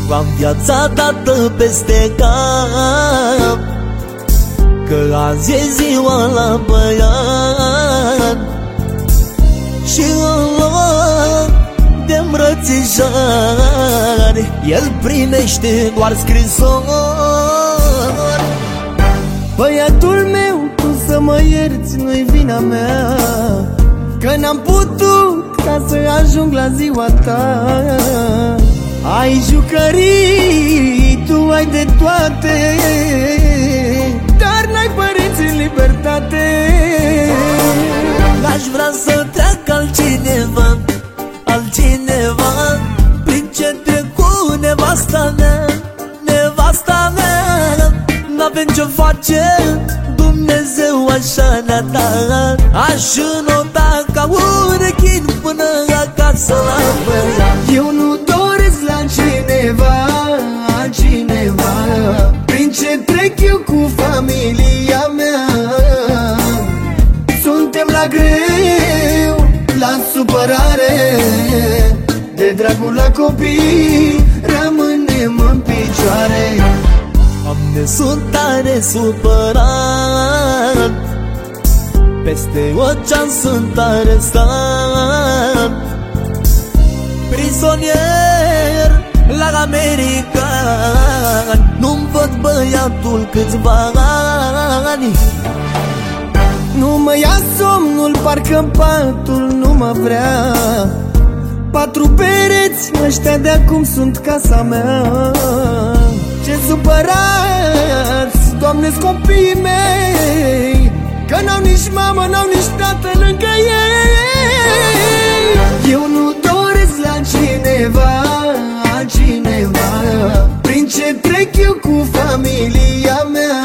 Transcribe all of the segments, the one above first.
Am viața dată peste cap, că azi e ziua la băiat. Și în loc de îmbrățișări, el primește doar scrisori. Băiatul meu, tu să mă ierți, nu-i vina mea, că n-am putut ca să ajung la ziua ta. Ai jucării, tu ai de toate, dar n-ai părinți în libertate. N-aș vrea să treacă altcineva, altcineva prin ce trec cu nevasta mea, nevasta mea. N-avem ce face, Dumnezeu așa ne-a dat. Aș înota ca un rechin până acasă la băiat. Eu nu doresc la cineva, altcineva, prin ce trec eu cu familia mea. Suntem la greu, la supărare, de dragul la copii rămânem în picioare. Doamne, sunt tare supărat, peste ocean sunt arestat, prizonier la american. Nu-mi văd băiatul câțiva ani. Nu mă ia somnul, parcă patul nu mă vrea. 4 pereți, ăștia de acum sunt casa mea. Ce supărați, Doamne-s copiii mei, că n-au nici mamă, n-au nici tată lângă ei. Eu nu doresc la cineva, altcineva, prin ce trec eu cu familia mea.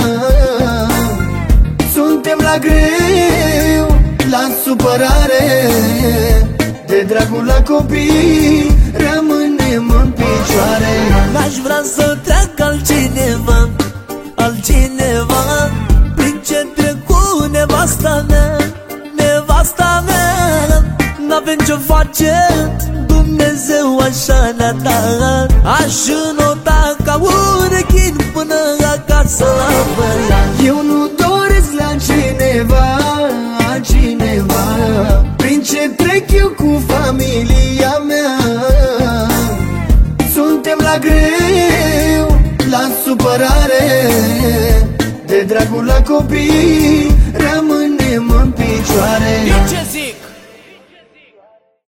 Suntem la greu, la supărare, de dragul la copii rămânem în picioare. N-aș vrea să treacă altcineva, altcineva prin ce trec cu nevasta mea, nevasta mea. N-avem ce face, Dumnezeu așa ne-a dat. Aș înota ca un rechin până acasă la băiat. Eu nu doresc la cineva, altcineva, prin ce trec eu cu familia mea. Suntem la greu, la supărare, de dragul la copii rămânem în picioare.